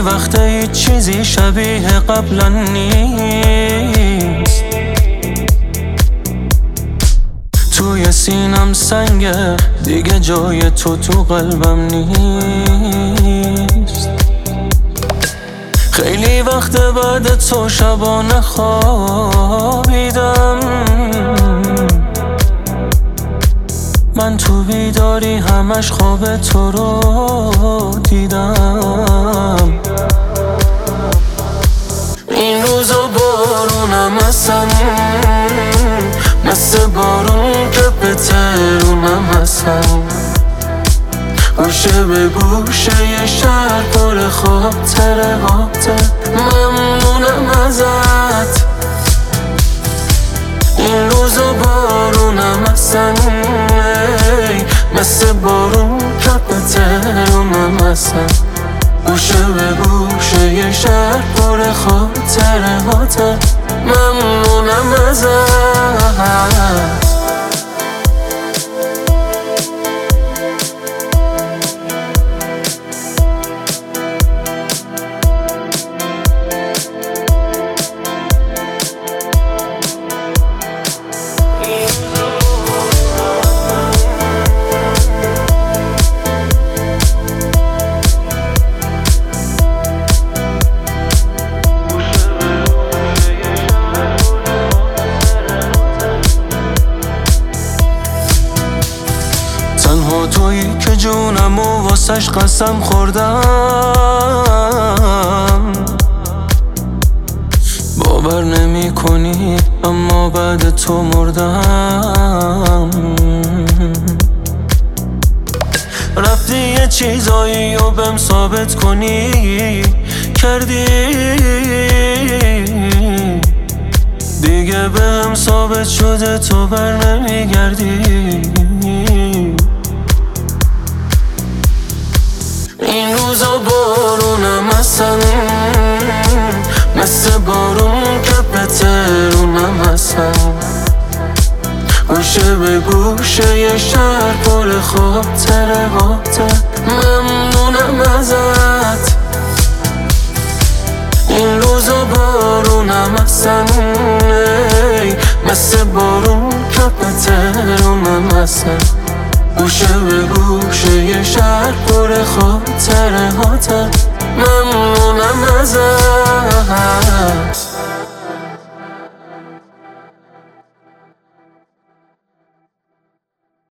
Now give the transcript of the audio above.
وقت هیچ چیزی شبیه قبلا نیست. توی سینم سنگه دیگه جای تو قلبم نیست. خیلی وقت بعد تو شبانه خوابیدم، من تو بیداری همش خواب تو رو دیدم. این روزا بارونم هستن، مثل بارون که به تهرونم هستن. گوشه به گوشه یه شهر پر خاطره ممنونم ازت. این روزا بارونم هستن، مثل بارون که به تهرونم هستن. گوشه به گوشه یه شهر پر خاطره ممنونم ازت. تنها تویی که جونم و واسش قسم خوردم. باور نمی کنی اما بعد تو مردم. رفتی یه چیزایی و بهم ثابت کنی کردی، دیگه بهم ثابت شده تو بر نمیگردی. این روزا بارونم هستن، مثل بارون که به تهرونم هستن. گوشه به گوشه یه شهر پر خاطره ممنونم ازت. این روزا بارونم هستن، مثل بارون که به تهرونم هستن. گوشه به گوشه یه شهر پر خاطره ممنونم ازت.